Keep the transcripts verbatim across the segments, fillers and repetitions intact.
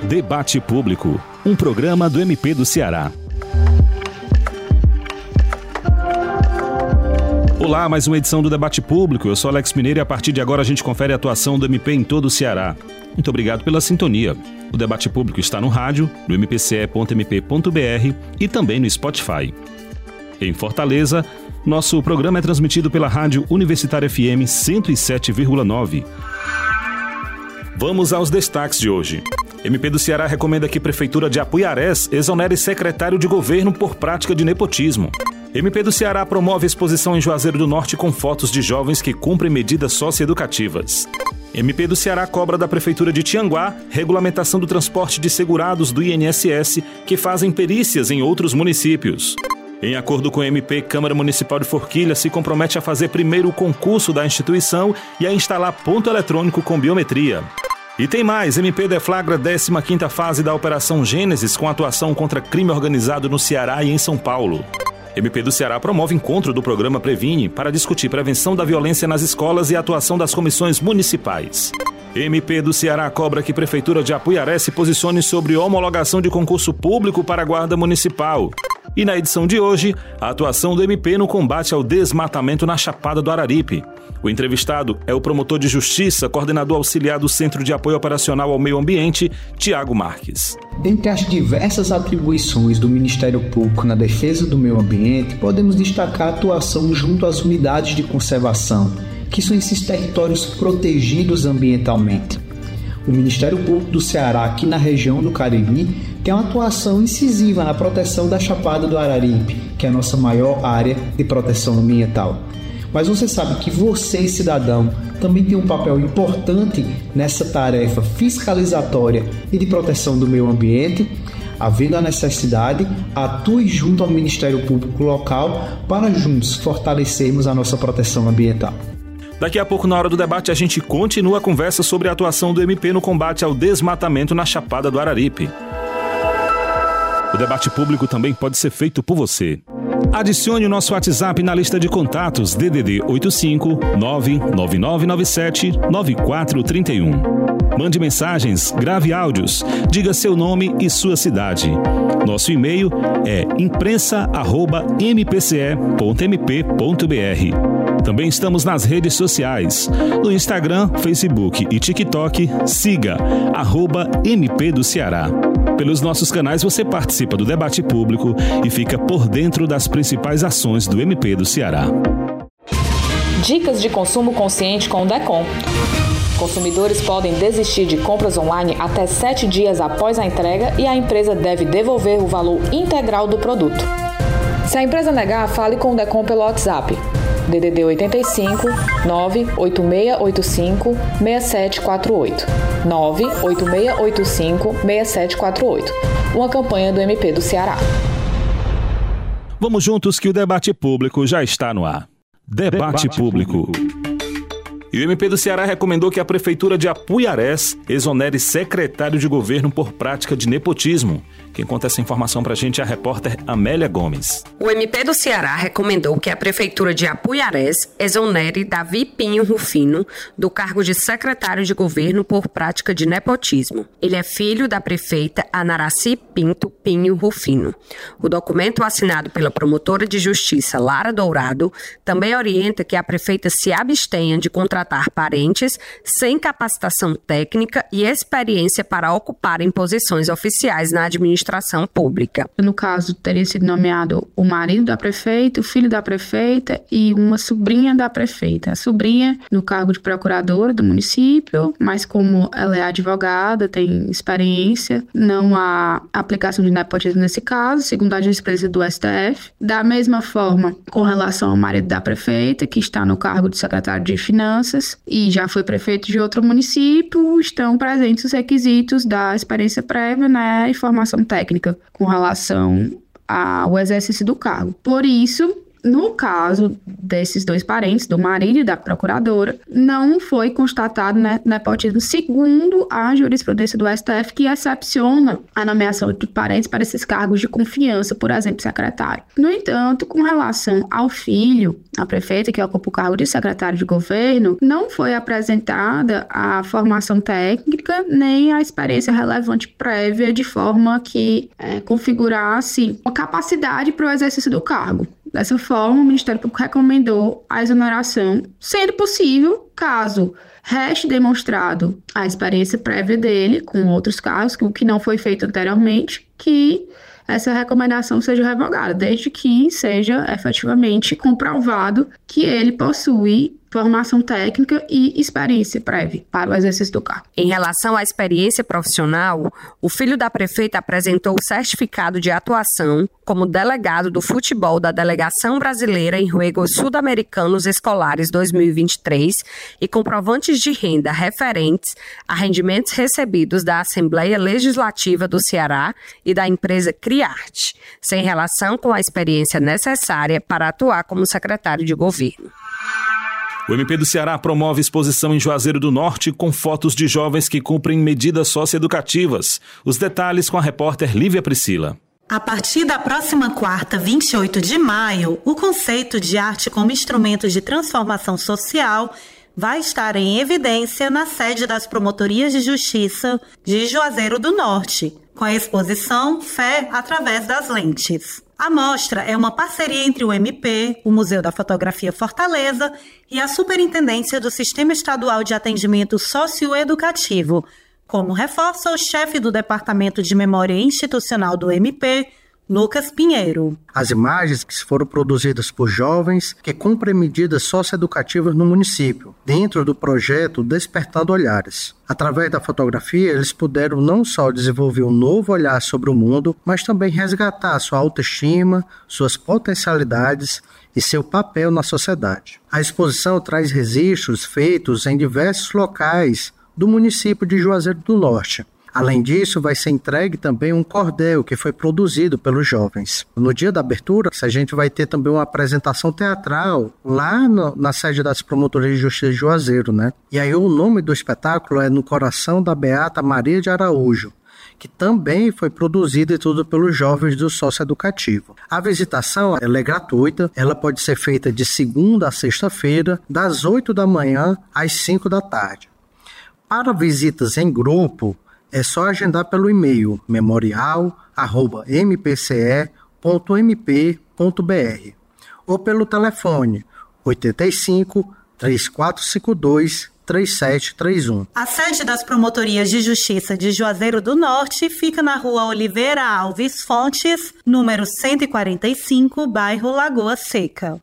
Debate Público, um programa do M P do Ceará. Olá, mais uma edição do Debate Público. Eu sou Alex Mineiro e a partir de agora a gente confere a atuação do M P em todo o Ceará. Muito obrigado pela sintonia. O Debate Público está no rádio, no m p c e ponto m p ponto b r e também no Spotify. Em Fortaleza, nosso programa é transmitido pela Rádio Universitária F M cento e sete vírgula nove. Vamos aos destaques de hoje. M P do Ceará recomenda que Prefeitura de Apuiarés exonere secretário de governo por prática de nepotismo. M P do Ceará promove exposição em Juazeiro do Norte com fotos de jovens que cumprem medidas socioeducativas. M P do Ceará cobra da Prefeitura de Tianguá regulamentação do transporte de segurados do I N S S que fazem perícias em outros municípios. Em acordo com o M P, Câmara Municipal de Forquilha se compromete a fazer primeiro o concurso da instituição e a instalar ponto eletrônico com biometria. E tem mais, M P deflagra décima quinta fase da Operação Gênesis com atuação contra crime organizado no Ceará e em São Paulo. M P do Ceará promove encontro do programa Previne para discutir prevenção da violência nas escolas e atuação das comissões municipais. M P do Ceará cobra que Prefeitura de Apuiarés se posicione sobre homologação de concurso público para a Guarda Municipal. E na edição de hoje, a atuação do M P no combate ao desmatamento na Chapada do Araripe. O entrevistado é o promotor de justiça, coordenador auxiliar do Centro de Apoio Operacional ao Meio Ambiente, Tiago Marques. Dentre as diversas atribuições do Ministério Público na defesa do meio ambiente, podemos destacar a atuação junto às unidades de conservação, que são esses territórios protegidos ambientalmente. O Ministério Público do Ceará, aqui na região do Cariri, tem uma atuação incisiva na proteção da Chapada do Araripe, que é a nossa maior área de proteção ambiental. Mas você sabe que você, cidadão, também tem um papel importante nessa tarefa fiscalizatória e de proteção do meio ambiente. Havendo a necessidade, atue junto ao Ministério Público local para juntos fortalecermos a nossa proteção ambiental. Daqui a pouco, na hora do debate, a gente continua a conversa sobre a atuação do M P no combate ao desmatamento na Chapada do Araripe. O debate público também pode ser feito por você. Adicione o nosso WhatsApp na lista de contatos D D D oito cinco nove nove nove nove sete nove quatro três um. Mande mensagens, grave áudios, diga seu nome e sua cidade. Nosso e-mail é imprensa arroba m p c e ponto m p ponto b r. Também estamos nas redes sociais. No Instagram, Facebook e TikTok, siga arroba M P do Ceará. Pelos nossos canais você participa do debate público e fica por dentro das principais ações do M P do Ceará. Dicas de consumo consciente com o DECOM. Consumidores podem desistir de compras online até sete dias após a entrega e a empresa deve devolver o valor integral do produto. Se a empresa negar, fale com o DECOM pelo WhatsApp. D D D oito cinco nove oito seis oito cinco seis sete quatro oito. nove oito seis oito cinco seis sete quatro oito. Uma campanha do M P do Ceará. Vamos juntos que o debate público já está no ar. Debate, debate público. público. E o M P do Ceará recomendou que a Prefeitura de Apuiarés exonere secretário de governo por prática de nepotismo. Quem conta essa informação pra gente é a repórter Amélia Gomes. O M P do Ceará recomendou que a Prefeitura de Apuiarés exonere Davi Pinho Rufino do cargo de secretário de governo por prática de nepotismo. Ele é filho da prefeita Anaraci Pinto Pinho Rufino. O documento assinado pela promotora de justiça Lara Dourado também orienta que a prefeita se abstenha de contratar parentes sem capacitação técnica e experiência para ocuparem posições oficiais na administração pública. No caso, teria sido nomeado o marido da prefeita, o filho da prefeita e uma sobrinha da prefeita. A sobrinha no cargo de procuradora do município, mas como ela é advogada, tem experiência, não há aplicação de nepotismo nesse caso, segundo a jurisprudência do S T F. Da mesma forma, com relação ao marido da prefeita, que está no cargo de secretário de Finanças e já foi prefeito de outro município, estão presentes os requisitos da experiência prévia, né, e formação técnica com relação ao exercício do cargo. Por isso, No caso desses dois parentes, do marido e da procuradora, não foi constatado nepotismo, segundo a jurisprudência do S T F, que excepciona a nomeação de parentes para esses cargos de confiança, por exemplo, secretário. No entanto, com relação ao filho, a prefeita que ocupa o cargo de secretário de governo, não foi apresentada a formação técnica nem a experiência relevante prévia de forma que é, configurasse uma capacidade para o exercício do cargo. Dessa forma, o Ministério Público recomendou a exoneração, sendo possível, caso reste demonstrado a experiência prévia dele com outros cargos, o que não foi feito anteriormente, que essa recomendação seja revogada, desde que seja efetivamente comprovado que ele possui formação técnica e experiência prévia para o exercício do cargo. Em relação à experiência profissional, o filho da prefeita apresentou o certificado de atuação como delegado do futebol da Delegação Brasileira em Juegos Sul-Americanos Escolares dois mil e vinte e três e comprovantes de renda referentes a rendimentos recebidos da Assembleia Legislativa do Ceará e da empresa Criarte, sem relação com a experiência necessária para atuar como secretário de governo. O M P do Ceará promove exposição em Juazeiro do Norte com fotos de jovens que cumprem medidas socioeducativas. Os detalhes com a repórter Lívia Priscila. A partir da próxima quarta, vinte e oito de maio, o conceito de arte como instrumento de transformação social vai estar em evidência na sede das Promotorias de Justiça de Juazeiro do Norte, com a exposição Fé através das lentes. A mostra é uma parceria entre o M P, o Museu da Fotografia Fortaleza e a Superintendência do Sistema Estadual de Atendimento Socioeducativo, como reforça o chefe do Departamento de Memória Institucional do M P, Lucas Pinheiro. As imagens que foram produzidas por jovens que cumprem medidas socioeducativas no município, dentro do projeto Despertando Olhares. Através da fotografia, eles puderam não só desenvolver um novo olhar sobre o mundo, mas também resgatar sua autoestima, suas potencialidades e seu papel na sociedade. A exposição traz registros feitos em diversos locais do município de Juazeiro do Norte. Além disso, vai ser entregue também um cordel que foi produzido pelos jovens. No dia da abertura, a gente vai ter também uma apresentação teatral lá no, na sede das Promotorias de Justiça de Juazeiro, né? E aí o nome do espetáculo é No Coração da Beata Maria de Araújo, que também foi produzido e tudo pelos jovens do socioeducativo. A visitação ela é gratuita, ela pode ser feita de segunda a sexta-feira, das oito da manhã às cinco da tarde. Para visitas em grupo, é só agendar pelo e-mail memorial arroba m p c e ponto m p ponto b r ou pelo telefone oito cinco, três quatro cinco dois, três sete três um. A sede das Promotorias de Justiça de Juazeiro do Norte fica na rua Oliveira Alves Fontes, número cento e quarenta e cinco, bairro Lagoa Seca.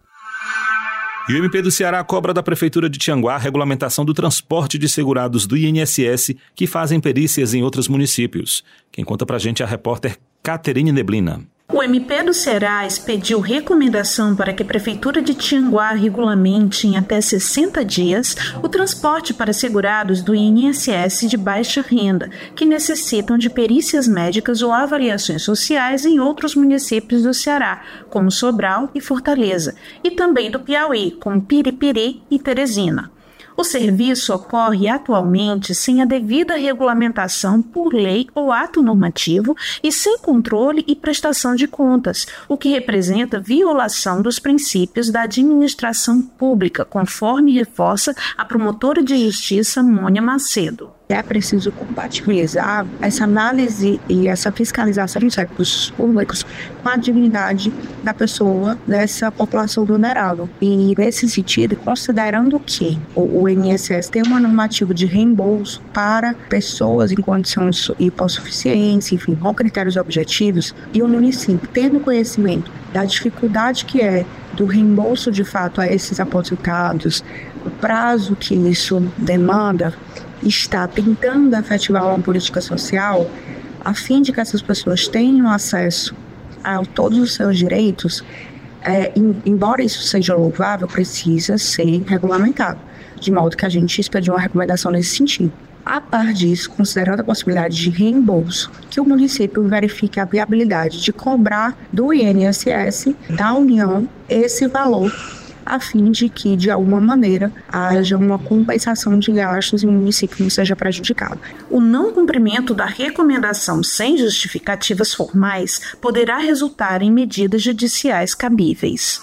E o M P do Ceará cobra da Prefeitura de Tianguá a regulamentação do transporte de segurados do I N S S que fazem perícias em outros municípios. Quem conta pra gente é a repórter Caterine Neblina. O M P do Ceará expediu recomendação para que a Prefeitura de Tianguá regulamente em até sessenta dias o transporte para segurados do I N S S de baixa renda, que necessitam de perícias médicas ou avaliações sociais em outros municípios do Ceará, como Sobral e Fortaleza, e também do Piauí, como Piripiri e Teresina. O serviço ocorre atualmente sem a devida regulamentação por lei ou ato normativo e sem controle e prestação de contas, o que representa violação dos princípios da administração pública, conforme reforça a promotora de justiça Mônia Macedo. É preciso compatibilizar essa análise e essa fiscalização dos recursos públicos com a dignidade da pessoa, dessa população vulnerável. E nesse sentido, considerando que o I N S S tem uma normativa de reembolso para pessoas em condições de hipossuficiência, enfim, com critérios objetivos, e o município tendo conhecimento da dificuldade que é do reembolso de fato a esses aposentados, o prazo que isso demanda, está tentando efetivar uma política social a fim de que essas pessoas tenham acesso a todos os seus direitos, é, em, embora isso seja louvável, precisa ser regulamentado. de modo que a gente expediu uma recomendação nesse sentido. A par disso, considerando a possibilidade de reembolso, que o município verifique a viabilidade de cobrar do I N S S da União esse valor, a fim de que, de alguma maneira, haja uma compensação de gastos e o município não seja prejudicado. O não cumprimento da recomendação sem justificativas formais poderá resultar em medidas judiciais cabíveis.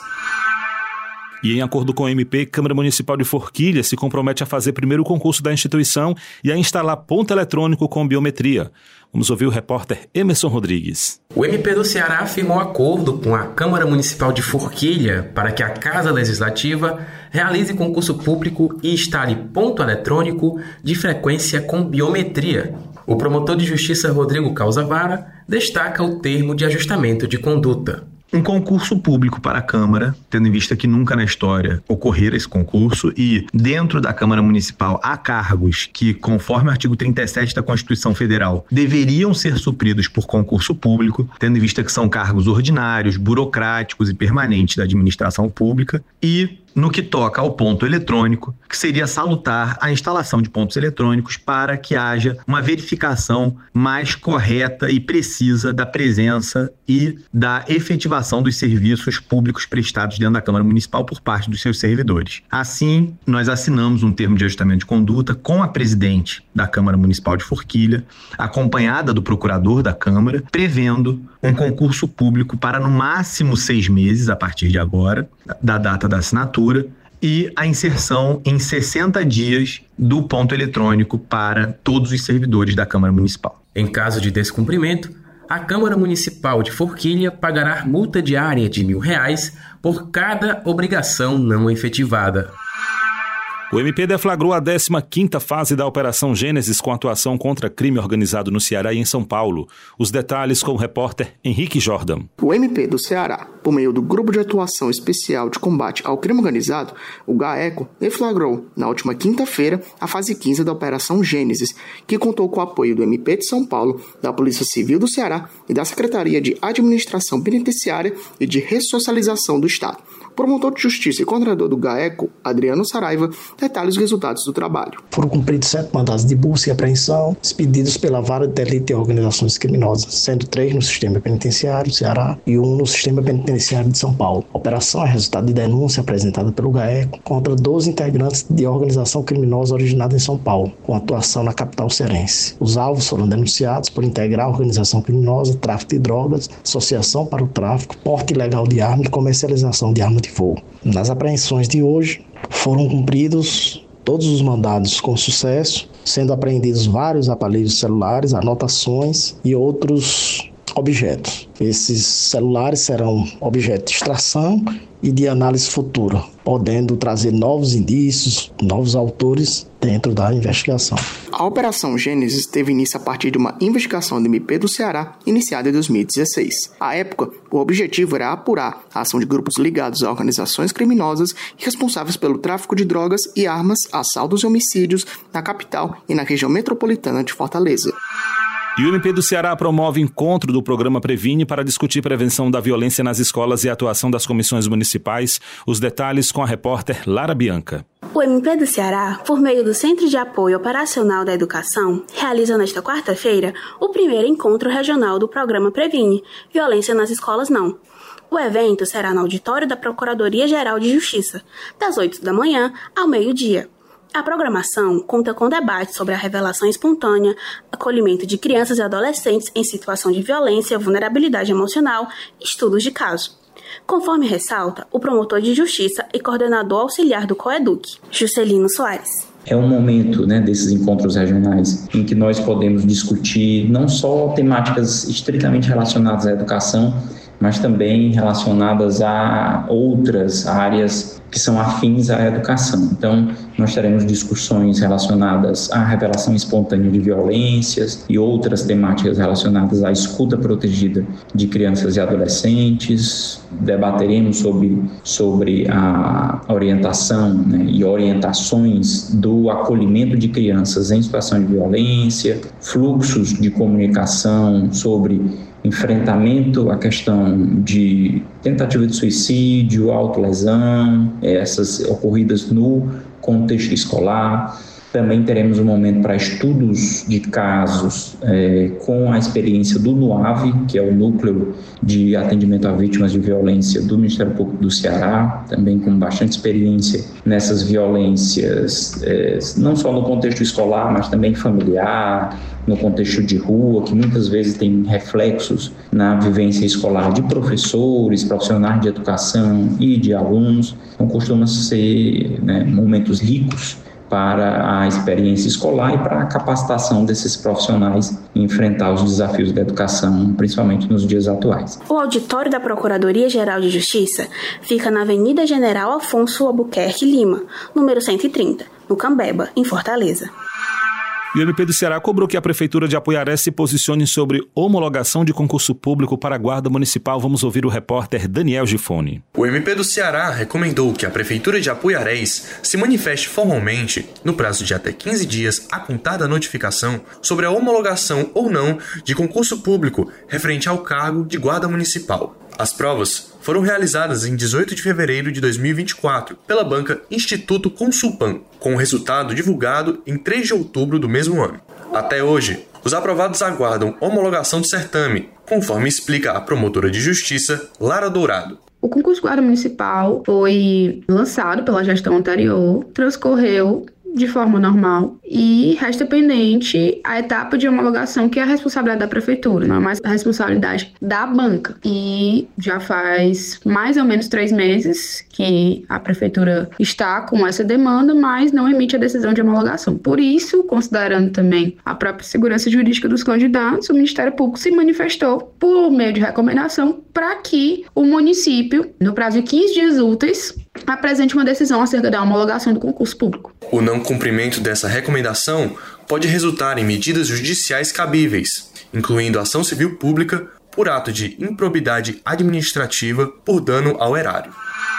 E em acordo com a M P, Câmara Municipal de Forquilha se compromete a fazer primeiro o concurso da instituição e a instalar ponto eletrônico com biometria. Vamos ouvir o repórter Emerson Rodrigues. O M P do Ceará firmou acordo com a Câmara Municipal de Forquilha para que a Casa Legislativa realize concurso público e instale ponto eletrônico de frequência com biometria. O promotor de justiça Rodrigo Causavara destaca o termo de ajustamento de conduta. Um concurso público para a Câmara, tendo em vista que nunca na história ocorrera esse concurso, e dentro da Câmara Municipal há cargos que, conforme o artigo trinta e sete da Constituição Federal, deveriam ser supridos por concurso público, tendo em vista que são cargos ordinários, burocráticos e permanentes da administração pública, e no que toca ao ponto eletrônico, que seria salutar a instalação de pontos eletrônicos para que haja uma verificação mais correta e precisa da presença e da efetivação dos serviços públicos prestados dentro da Câmara Municipal por parte dos seus servidores. Assim, nós assinamos um termo de ajustamento de conduta com a presidente da Câmara Municipal de Forquilha, acompanhada do procurador da Câmara, prevendo um concurso público para no máximo seis meses, a partir de agora, da data da assinatura, e a inserção em sessenta dias do ponto eletrônico para todos os servidores da Câmara Municipal. Em caso de descumprimento, a Câmara Municipal de Forquilha pagará multa diária de mil reais por cada obrigação não efetivada. O M P deflagrou a décima quinta fase da Operação Gênesis com atuação contra crime organizado no Ceará e em São Paulo. Os detalhes com o repórter Henrique Jordan. O M P do Ceará, por meio do Grupo de Atuação Especial de Combate ao Crime Organizado, o GAECO, deflagrou, na última quinta-feira, a fase quinze da Operação Gênesis, que contou com o apoio do M P de São Paulo, da Polícia Civil do Ceará e da Secretaria de Administração Penitenciária e de Ressocialização do Estado. O promotor de Justiça e coordenador do GAECO, Adriano Saraiva, detalha os resultados do trabalho. Foram cumpridos sete mandados de busca e apreensão expedidos pela Vara de Delito e Organizações Criminosas, sendo três no Sistema Penitenciário do Ceará e um no Sistema Penitenciário de São Paulo. A operação é resultado de denúncia apresentada pelo GAECO contra doze integrantes de organização criminosa originada em São Paulo, com atuação na capital cearense. Os alvos foram denunciados por integrar a organização criminosa, tráfico de drogas, associação para o tráfico, porte ilegal de arma e comercialização de arma de fogo. Nas apreensões de hoje, foram cumpridos todos os mandados com sucesso, sendo apreendidos vários aparelhos celulares, anotações e outros objetos. Esses celulares serão objeto de extração e de análise futura, podendo trazer novos indícios, novos autores dentro da investigação. A Operação Gênesis teve início a partir de uma investigação do M P do Ceará, iniciada em dois mil e dezesseis. À época, o objetivo era apurar a ação de grupos ligados a organizações criminosas e responsáveis pelo tráfico de drogas e armas, assaltos e homicídios na capital e na região metropolitana de Fortaleza. E o M P do Ceará promove encontro do programa Previne para discutir prevenção da violência nas escolas e atuação das comissões municipais. Os detalhes com a repórter Lara Bianca. O M P do Ceará, por meio do Centro de Apoio Operacional da Educação, realiza nesta quarta-feira o primeiro encontro regional do programa Previne, Violência nas Escolas Não. O evento será no auditório da Procuradoria-Geral de Justiça, das oito da manhã ao meio-dia. A programação conta com debates sobre a revelação espontânea, acolhimento de crianças e adolescentes em situação de violência, vulnerabilidade emocional e estudos de caso. Conforme ressalta o promotor de justiça e coordenador auxiliar do COEDUC, Juscelino Soares. É um momento, né, desses encontros regionais em que nós podemos discutir não só temáticas estritamente relacionadas à educação, mas também relacionadas a outras áreas que são afins à educação. Então, nós teremos discussões relacionadas à revelação espontânea de violências e outras temáticas relacionadas à escuta protegida de crianças e adolescentes. Debateremos sobre, sobre a orientação, né, e orientações do acolhimento de crianças em situação de violência, fluxos de comunicação sobre enfrentamento à questão de tentativa de suicídio, autolesão, essas ocorridas no contexto escolar. Também teremos um momento para estudos de casos é, com a experiência do NUAVE, que é o Núcleo de Atendimento a Vítimas de Violência do Ministério Público do Ceará, também com bastante experiência nessas violências, é, não só no contexto escolar, mas também familiar, no contexto de rua, que muitas vezes tem reflexos na vivência escolar de professores, profissionais de educação e de alunos. Então, costuma ser, né, momentos ricos para a experiência escolar e para a capacitação desses profissionais em enfrentar os desafios da educação, principalmente nos dias atuais. O auditório da Procuradoria-Geral de Justiça fica na Avenida General Afonso Albuquerque Lima, número cento e trinta, no Cambeba, em Fortaleza. E o M P do Ceará cobrou que a Prefeitura de Apuiaré se posicione sobre homologação de concurso público para a Guarda Municipal. Vamos ouvir o repórter Daniel Gifone. O M P do Ceará recomendou que a Prefeitura de Apuiarés se manifeste formalmente, no prazo de até quinze dias a contar da notificação, sobre a homologação ou não de concurso público referente ao cargo de Guarda Municipal. As provas foram realizadas em dezoito de fevereiro de dois mil e vinte e quatro pela banca Instituto Consulpan, com o resultado divulgado em três de outubro do mesmo ano. Até hoje, os aprovados aguardam homologação do certame, conforme explica a promotora de justiça Lara Dourado. O concurso Guarda Municipal foi lançado pela gestão anterior, transcorreu de forma normal e resta pendente a etapa de homologação, que é a responsabilidade da prefeitura, não é mais a responsabilidade da banca. E já faz mais ou menos três meses que a prefeitura está com essa demanda, mas não emite a decisão de homologação. Por isso, considerando também a própria segurança jurídica dos candidatos, o Ministério Público se manifestou por meio de recomendação para que o município, no prazo de quinze dias úteis, apresente uma decisão acerca da homologação do concurso público. O não cumprimento dessa recomendação pode resultar em medidas judiciais cabíveis, incluindo ação civil pública por ato de improbidade administrativa por dano ao erário.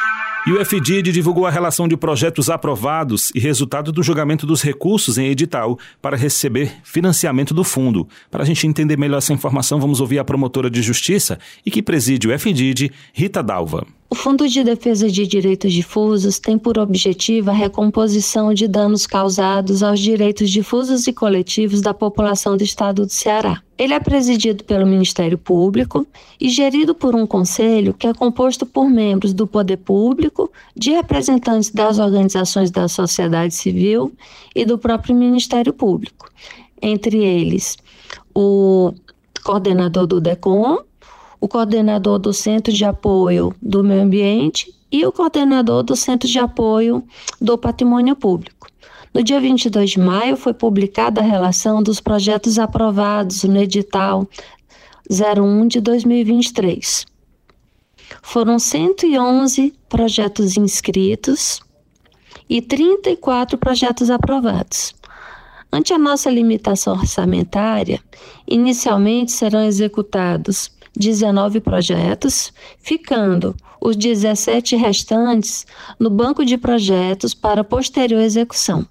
E o F D I D divulgou a relação de projetos aprovados e resultado do julgamento dos recursos em edital para receber financiamento do fundo. Para a gente entender melhor essa informação, vamos ouvir a promotora de justiça e que preside o F D I D, Rita Dalva. O Fundo de Defesa de Direitos Difusos tem por objetivo a recomposição de danos causados aos direitos difusos e coletivos da população do estado do Ceará. Ele é presidido pelo Ministério Público e gerido por um conselho que é composto por membros do poder público, de representantes das organizações da sociedade civil e do próprio Ministério Público. Entre eles, o coordenador do DECOM, o coordenador do Centro de Apoio do Meio Ambiente e o coordenador do Centro de Apoio do Patrimônio Público. No dia vinte e dois de maio foi publicada a relação dos projetos aprovados no edital zero um de dois mil e vinte e três. Foram cento e onze projetos inscritos e trinta e quatro projetos aprovados. Ante a nossa limitação orçamentária, inicialmente serão executados dezenove projetos, ficando os dezessete restantes no banco de projetos para posterior execução.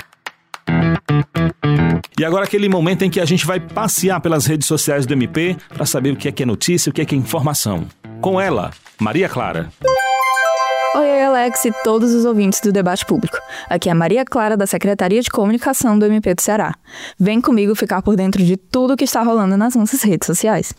E agora aquele momento em que a gente vai passear pelas redes sociais do M P para saber o que é que é notícia, o que é que é informação. Com ela, Maria Clara. Oi, Alex e todos os ouvintes do Debate Público. Aqui é a Maria Clara, da Secretaria de Comunicação do M P do Ceará. Vem comigo ficar por dentro de tudo que está rolando nas nossas redes sociais.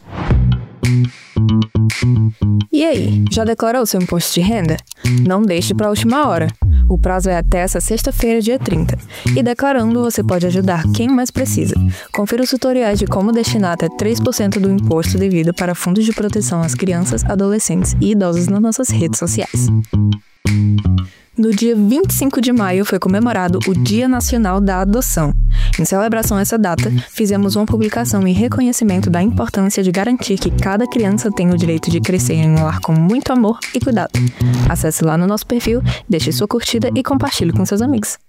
E aí, já declarou seu imposto de renda? Não deixe para a última hora. O prazo é até essa sexta-feira, dia trinta. E declarando, você pode ajudar quem mais precisa. Confira os tutoriais de como destinar até três por cento do imposto devido para fundos de proteção às crianças, adolescentes e idosos nas nossas redes sociais. No dia vinte e cinco de maio foi comemorado o Dia Nacional da Adoção. Em celebração a essa data, fizemos uma publicação em reconhecimento da importância de garantir que cada criança tem o direito de crescer em um lar com muito amor e cuidado. Acesse lá no nosso perfil, deixe sua curtida e compartilhe com seus amigos.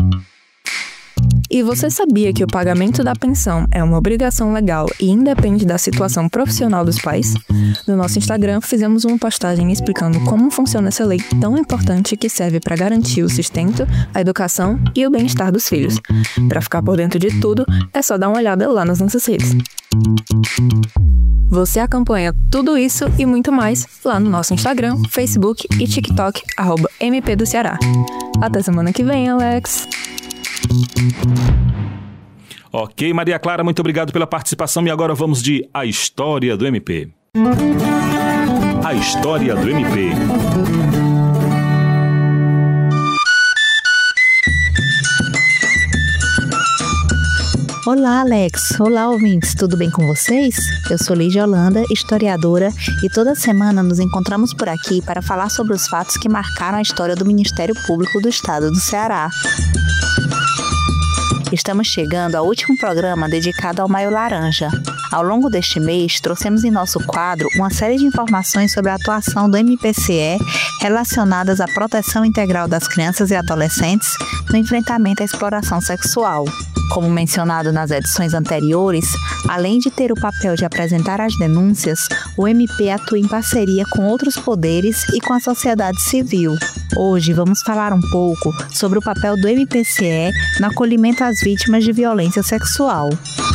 E você sabia que o pagamento da pensão é uma obrigação legal e independe da situação profissional dos pais? No nosso Instagram, fizemos uma postagem explicando como funciona essa lei tão importante que serve para garantir o sustento, a educação e o bem-estar dos filhos. Para ficar por dentro de tudo, é só dar uma olhada lá nas nossas redes. Você acompanha tudo isso e muito mais lá no nosso Instagram, Facebook e TikTok, arroba M P do Ceará. Até semana que vem, Alex. Ok, Maria Clara, muito obrigado pela participação e agora vamos de A História do M P. A História do M P. Olá, Alex. Olá, ouvintes. Tudo bem com vocês? Eu sou Lígia Holanda, historiadora, e toda semana nos encontramos por aqui para falar sobre os fatos que marcaram a história do Ministério Público do Estado do Ceará. Estamos chegando ao último programa dedicado ao Maio Laranja. Ao longo deste mês, trouxemos em nosso quadro uma série de informações sobre a atuação do M P C E relacionadas à proteção integral das crianças e adolescentes no enfrentamento à exploração sexual. Como mencionado nas edições anteriores, além de ter o papel de apresentar as denúncias, o M P atua em parceria com outros poderes e com a sociedade civil. Hoje vamos falar um pouco sobre o papel do M P C E no acolhimento às vítimas de violência sexual.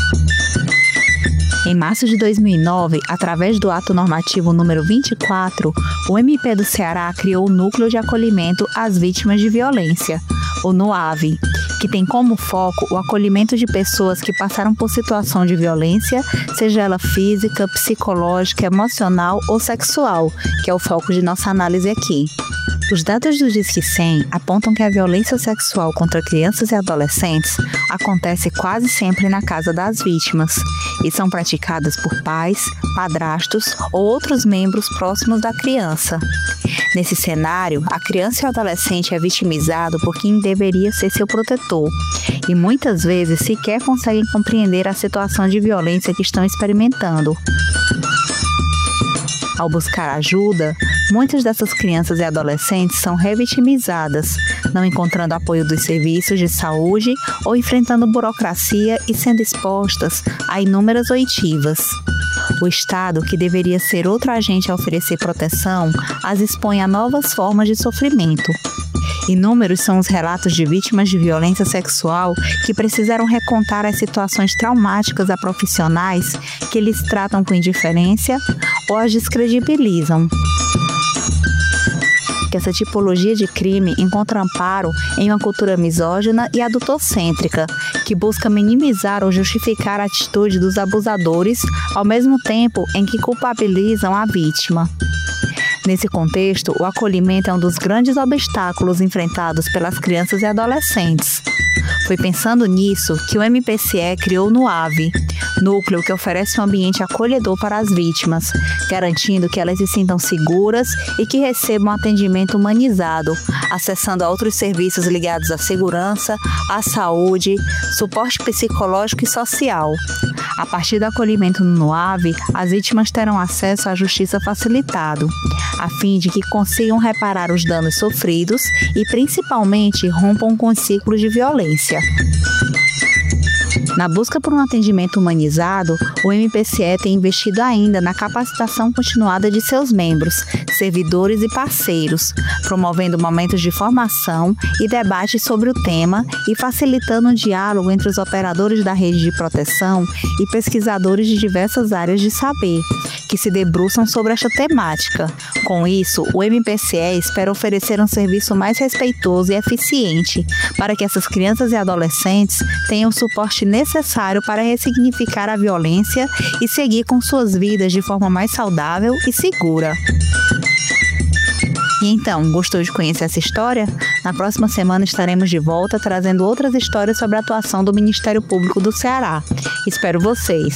Em março de dois mil e nove, através do Ato Normativo número vinte e quatro, o M P do Ceará criou o Núcleo de Acolhimento às Vítimas de Violência, o NUAVE, que tem como foco o acolhimento de pessoas que passaram por situação de violência, seja ela física, psicológica, emocional ou sexual, que é o foco de nossa análise aqui. Os dados do Disque cem apontam que a violência sexual contra crianças e adolescentes acontece quase sempre na casa das vítimas e são praticadas por pais, padrastos ou outros membros próximos da criança. Nesse cenário, a criança e o adolescente é vitimizado por quem deveria ser seu protetor e muitas vezes sequer conseguem compreender a situação de violência que estão experimentando. Ao buscar ajuda, muitas dessas crianças e adolescentes são revitimizadas, não encontrando apoio dos serviços de saúde ou enfrentando burocracia e sendo expostas a inúmeras oitivas. O Estado, que deveria ser outro agente a oferecer proteção, as expõe a novas formas de sofrimento. Inúmeros são os relatos de vítimas de violência sexual que precisaram recontar as situações traumáticas a profissionais que eles tratam com indiferença ou as descredibilizam. Que essa tipologia de crime encontra amparo em uma cultura misógina e adultocêntrica, que busca minimizar ou justificar a atitude dos abusadores, ao mesmo tempo em que culpabilizam a vítima. Nesse contexto, o acolhimento é um dos grandes obstáculos enfrentados pelas crianças e adolescentes. Foi pensando nisso que o M P C E criou o NUAVE, núcleo que oferece um ambiente acolhedor para as vítimas, garantindo que elas se sintam seguras e que recebam atendimento humanizado, acessando a outros serviços ligados à segurança, à saúde, suporte psicológico e social. A partir do acolhimento no NUAVE, as vítimas terão acesso à justiça facilitado, a fim de que consigam reparar os danos sofridos e, principalmente, rompam com os ciclos de violência. Na busca por um atendimento humanizado, o M P C E tem investido ainda na capacitação continuada de seus membros, servidores e parceiros, promovendo momentos de formação e debate sobre o tema e facilitando o diálogo entre os operadores da rede de proteção e pesquisadores de diversas áreas de saber, que se debruçam sobre esta temática. Com isso, o M P C E espera oferecer um serviço mais respeitoso e eficiente, para que essas crianças e adolescentes tenham o suporte necessário para ressignificar a violência e seguir com suas vidas de forma mais saudável e segura. E então, gostou de conhecer essa história? Na próxima semana estaremos de volta trazendo outras histórias sobre a atuação do Ministério Público do Ceará. Espero vocês!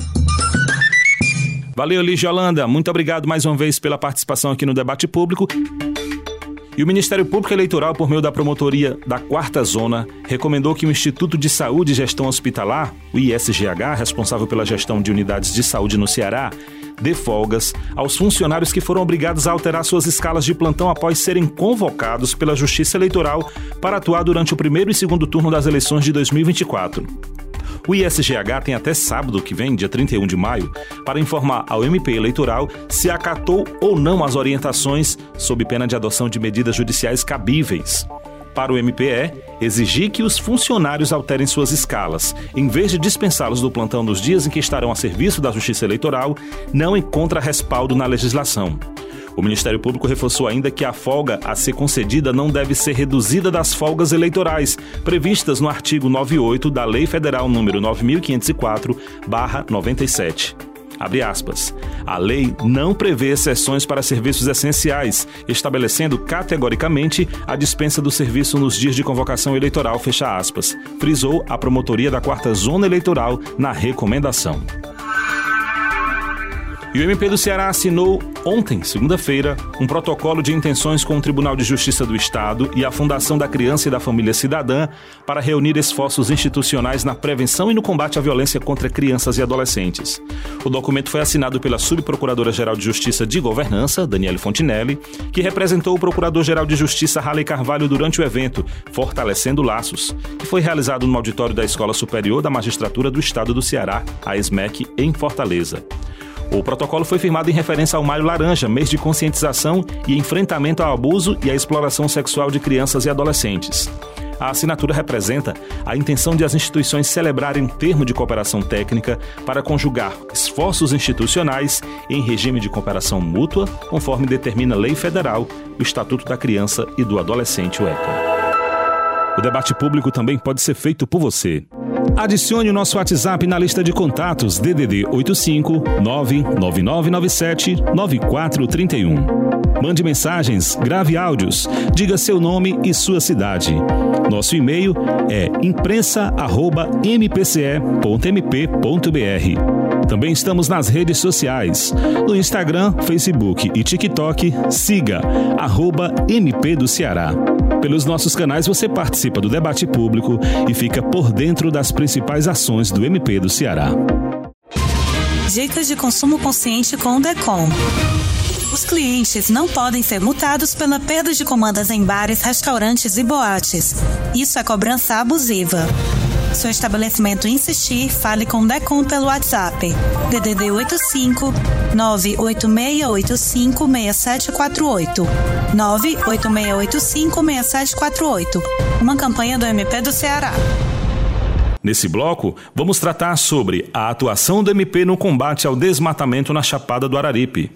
Valeu, Lígia Holanda. Muito obrigado mais uma vez pela participação aqui no Debate Público. E o Ministério Público Eleitoral, por meio da Promotoria da Quarta Zona, recomendou que o Instituto de Saúde e Gestão Hospitalar, o I S G H, responsável pela gestão de unidades de saúde no Ceará, dê folgas aos funcionários que foram obrigados a alterar suas escalas de plantão após serem convocados pela Justiça Eleitoral para atuar durante o primeiro e segundo turno das eleições de dois mil e vinte e quatro. O I S G H tem até sábado que vem, dia trinta e um de maio, para informar ao M P Eleitoral se acatou ou não as orientações sob pena de adoção de medidas judiciais cabíveis. Para o M P E, exigir que os funcionários alterem suas escalas, em vez de dispensá-los do plantão nos dias em que estarão a serviço da Justiça Eleitoral, não encontra respaldo na legislação. O Ministério Público reforçou ainda que a folga a ser concedida não deve ser reduzida das folgas eleitorais, previstas no artigo noventa e oito da Lei Federal número nove mil quinhentos e quatro barra noventa e sete. Abre aspas. A lei não prevê exceções para serviços essenciais, estabelecendo categoricamente a dispensa do serviço nos dias de convocação eleitoral, fecha aspas, frisou a promotoria da quarta Zona Eleitoral na recomendação. E o M P do Ceará assinou ontem, segunda-feira, um protocolo de intenções com o Tribunal de Justiça do Estado e a Fundação da Criança e da Família Cidadã para reunir esforços institucionais na prevenção e no combate à violência contra crianças e adolescentes. O documento foi assinado pela Subprocuradora-Geral de Justiça de Governança, Daniele Fontinelli, que representou o Procurador-Geral de Justiça, Halley Carvalho, durante o evento Fortalecendo Laços, que foi realizado no auditório da Escola Superior da Magistratura do Estado do Ceará, a ESMEC, em Fortaleza. O protocolo foi firmado em referência ao Maio Laranja, mês de conscientização e enfrentamento ao abuso e à exploração sexual de crianças e adolescentes. A assinatura representa a intenção de as instituições celebrarem um termo de cooperação técnica para conjugar esforços institucionais em regime de cooperação mútua, conforme determina a Lei Federal, o Estatuto da Criança e do Adolescente, o ECA. O debate público também pode ser feito por você. Adicione o nosso WhatsApp na lista de contatos D D D oito cinco nove nove nove nove sete nove quatro três um. Mande mensagens, grave áudios, diga seu nome e sua cidade. Nosso e-mail é imprensa arroba m p c e ponto m p ponto b r. Também estamos nas redes sociais. No Instagram, Facebook e TikTok, siga arroba M P do Ceará. Pelos nossos canais você participa do debate público e fica por dentro das principais ações do M P do Ceará. Dicas de consumo consciente com o DECOM. Os clientes não podem ser multados pela perda de comandas em bares, restaurantes e boates. Isso é cobrança abusiva. Se o estabelecimento insistir, fale com o DECOM pelo WhatsApp. D D D oito cinco nove oito seis oito cinco seis sete quatro oito. nove oito seis oito cinco seis sete quatro oito. Uma campanha do M P do Ceará. Nesse bloco, vamos tratar sobre a atuação do M P no combate ao desmatamento na Chapada do Araripe.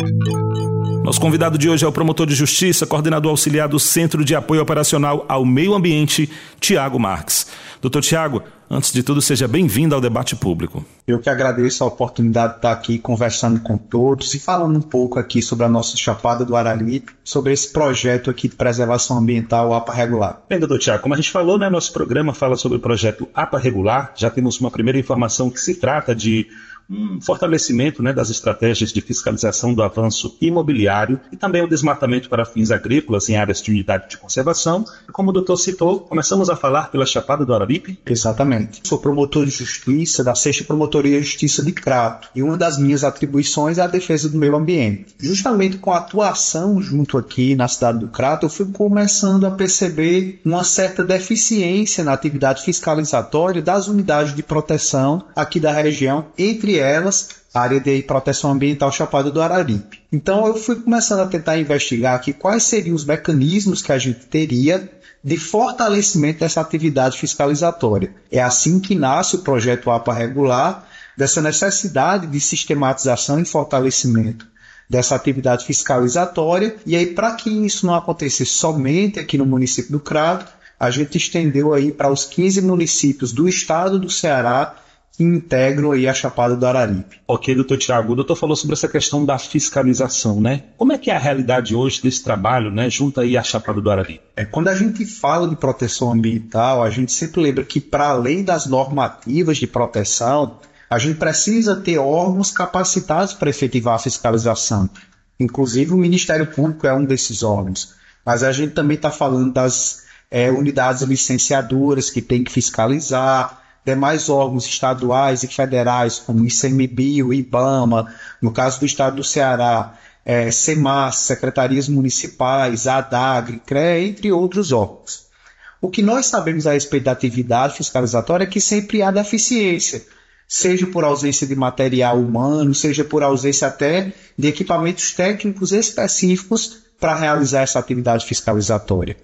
Nosso convidado de hoje é o promotor de justiça, coordenador auxiliar do Centro de Apoio Operacional ao Meio Ambiente, Tiago Marques. Doutor Tiago, antes de tudo, seja bem-vindo ao debate público. Eu que agradeço a oportunidade de estar aqui conversando com todos e falando um pouco aqui sobre a nossa Chapada do Araripe, sobre esse projeto aqui de preservação ambiental APA Regular. Bem, doutor Tiago, como a gente falou, né, nosso programa fala sobre o projeto APA Regular. Já temos uma primeira informação que se trata de um fortalecimento, né, das estratégias de fiscalização do avanço imobiliário e também o desmatamento para fins agrícolas em áreas de unidade de conservação. E como o doutor citou, começamos a falar pela Chapada do Araripe. Exatamente. Sou promotor de justiça da sexta Promotoria de Justiça de Crato e uma das minhas atribuições é a defesa do meio ambiente. Justamente com a atuação junto aqui na cidade do Crato, eu fui começando a perceber uma certa deficiência na atividade fiscalizatória das unidades de proteção aqui da região, entre elas a área de proteção ambiental Chapada do Araripe. Então eu fui começando a tentar investigar aqui quais seriam os mecanismos que a gente teria de fortalecimento dessa atividade fiscalizatória. É assim que nasce o projeto APA Regular, dessa necessidade de sistematização e fortalecimento dessa atividade fiscalizatória. E aí, para que isso não acontecesse somente aqui no município do Crato, a gente estendeu aí para os quinze municípios do estado do Ceará que integram aí a Chapada do Araripe. Ok, doutor Tiago, o doutor falou sobre essa questão da fiscalização, né? Como é que é a realidade hoje desse trabalho, né, junto aí à Chapada do Araripe? É, quando a gente fala de proteção ambiental, a gente sempre lembra que, para além das normativas de proteção, a gente precisa ter órgãos capacitados para efetivar a fiscalização. Inclusive o Ministério Público é um desses órgãos. Mas a gente também está falando das é, unidades licenciadoras que tem que fiscalizar, demais órgãos estaduais e federais, como o I C M B I, o IBAMA, no caso do estado do Ceará, é, SEMAS, secretarias municipais, ADAGRE, CREA, entre outros órgãos. O que nós sabemos a respeito da atividade fiscalizatória é que sempre há deficiência, seja por ausência de material humano, seja por ausência até de equipamentos técnicos específicos para realizar essa atividade fiscalizatória.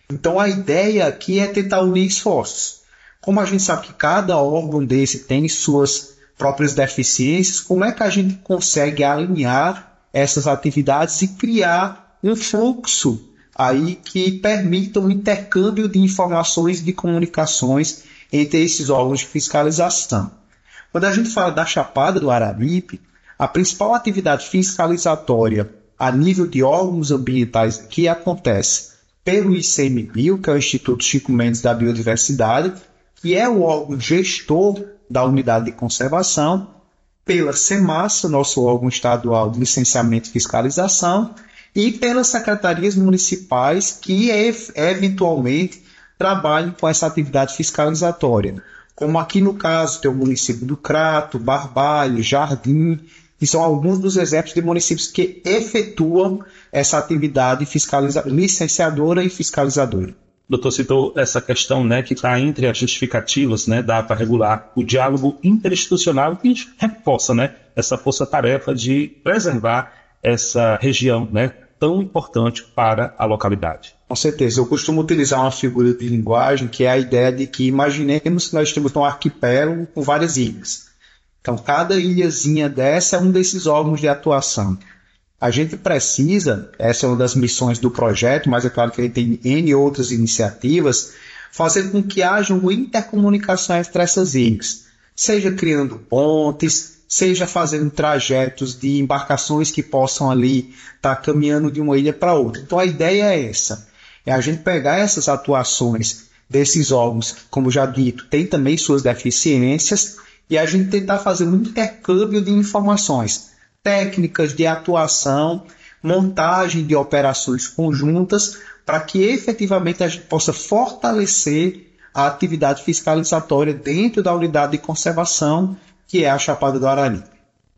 Então a ideia aqui é tentar unir esforços. Como a gente sabe que cada órgão desse tem suas próprias deficiências, como é que a gente consegue alinhar essas atividades e criar um fluxo aí que permita o intercâmbio de informações e de comunicações entre esses órgãos de fiscalização. Quando a gente fala da Chapada do Araripe, a principal atividade fiscalizatória a nível de órgãos ambientais que acontece pelo I C M B I, que é o Instituto Chico Mendes da Biodiversidade, que é o órgão gestor da unidade de conservação, pela SEMASA, nosso órgão estadual de licenciamento e fiscalização, e pelas secretarias municipais que eventualmente trabalham com essa atividade fiscalizatória. Como aqui no caso tem o município do Crato, Barbalho, Jardim, que são alguns dos exemplos de municípios que efetuam essa atividade fiscaliza- licenciadora e fiscalizadora. O doutor citou essa questão, né, que está entre as justificativas, né, da APA regular, o diálogo interinstitucional que reforça, né, essa força-tarefa de preservar essa região, né, tão importante para a localidade. Com certeza. Eu costumo utilizar uma figura de linguagem que é a ideia de que imaginemos que nós temos um arquipélago com várias ilhas. Então, cada ilhazinha dessa é um desses órgãos de atuação. A gente precisa, essa é uma das missões do projeto, mas é claro que ele tem N outras iniciativas, fazer com que haja uma intercomunicação entre essas ilhas, seja criando pontes, seja fazendo trajetos de embarcações que possam ali estar caminhando de uma ilha para outra. Então a ideia é essa, é a gente pegar essas atuações desses órgãos, como já dito, tem também suas deficiências, e a gente tentar fazer um intercâmbio de informações, técnicas de atuação, montagem de operações conjuntas, para que efetivamente a gente possa fortalecer a atividade fiscalizatória dentro da unidade de conservação, que é a Chapada do Araripe.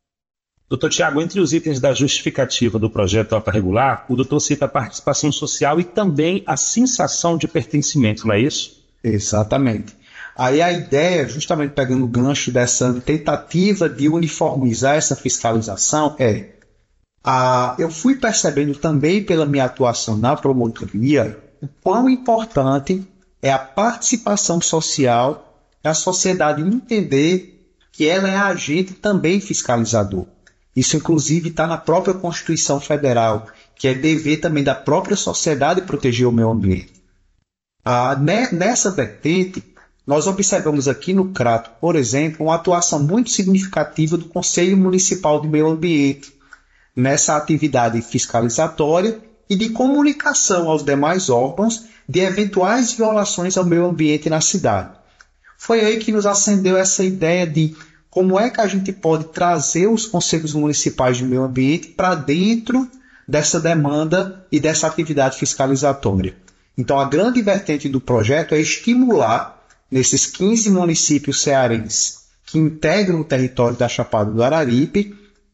Doutor Tiago, entre os itens da justificativa do projeto APA regular, o doutor cita a participação social e também a sensação de pertencimento, não é isso? Exatamente. Aí a ideia, justamente pegando o gancho dessa tentativa de uniformizar essa fiscalização, é a, eu fui percebendo também pela minha atuação na promotoria o quão importante é a participação social, a sociedade entender que ela é agente também fiscalizador. Isso, inclusive, está na própria Constituição Federal, que é dever também da própria sociedade proteger o meio ambiente. Ah, nessa vertente, nós observamos aqui no Crato, por exemplo, uma atuação muito significativa do Conselho Municipal de Meio Ambiente nessa atividade fiscalizatória e de comunicação aos demais órgãos de eventuais violações ao meio ambiente na cidade. Foi aí que nos acendeu essa ideia de como é que a gente pode trazer os conselhos municipais de meio ambiente para dentro dessa demanda e dessa atividade fiscalizatória. Então, a grande vertente do projeto é estimular nesses quinze municípios cearenses que integram o território da Chapada do Araripe,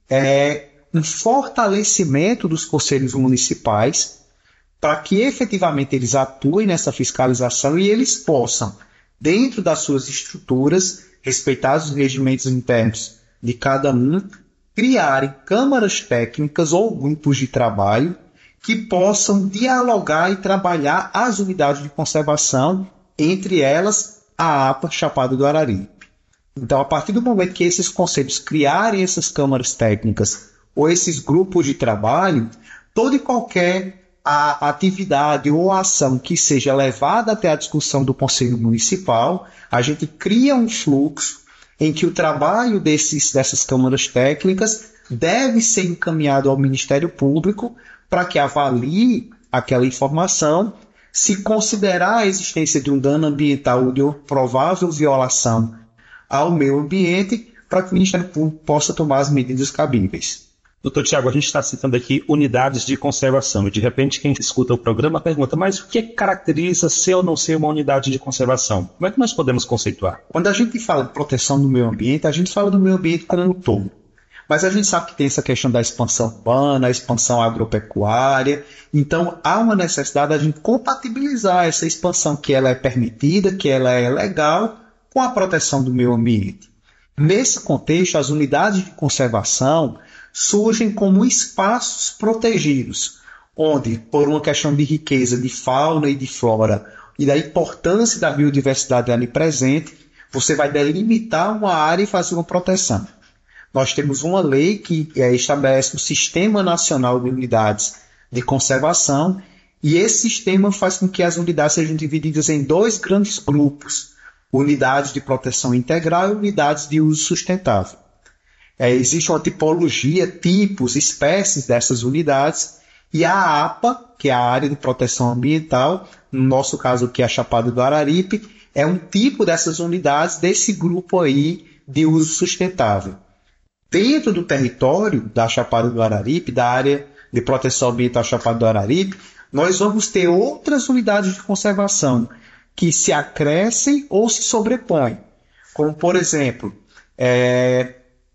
é um fortalecimento dos conselhos municipais para que efetivamente eles atuem nessa fiscalização e eles possam, dentro das suas estruturas, respeitados os regimentos internos de cada um, criarem câmaras técnicas ou grupos de trabalho que possam dialogar e trabalhar as unidades de conservação, entre elas a APA Chapada do Araripe. Então, a partir do momento que esses conselhos criarem essas câmaras técnicas ou esses grupos de trabalho, toda e qualquer a atividade ou ação que seja levada até a discussão do Conselho Municipal, a gente cria um fluxo em que o trabalho desses, dessas câmaras técnicas deve ser encaminhado ao Ministério Público para que avalie aquela informação. Se considerar a existência de um dano ambiental ou de provável violação ao meio ambiente, para que o Ministério Público possa tomar as medidas cabíveis. Doutor Tiago, a gente está citando aqui unidades de conservação e de repente quem escuta o programa pergunta, mas o que caracteriza ser ou não ser uma unidade de conservação? Como é que nós podemos conceituar? Quando a gente fala de proteção do meio ambiente, a gente fala do meio ambiente como um todo. Mas a gente sabe que tem essa questão da expansão urbana, a expansão agropecuária. Então, há uma necessidade de a gente compatibilizar essa expansão que ela é permitida, que ela é legal, com a proteção do meio ambiente. Nesse contexto, as unidades de conservação surgem como espaços protegidos, onde, por uma questão de riqueza de fauna e de flora e da importância da biodiversidade ali presente, você vai delimitar uma área e fazer uma proteção. Nós temos uma lei que é, estabelece o Sistema Nacional de Unidades de Conservação, e esse sistema faz com que as unidades sejam divididas em dois grandes grupos: unidades de proteção integral e unidades de uso sustentável. É, existe uma tipologia, tipos, espécies dessas unidades, e a APA, que é a Área de Proteção Ambiental, no nosso caso aqui a Chapada do Araripe, é um tipo dessas unidades desse grupo aí de uso sustentável. Dentro do território da Chapada do Araripe, da Área de Proteção Ambiental Chapada do Araripe, nós vamos ter outras unidades de conservação que se acrescem ou se sobrepõem. Como, por exemplo, é,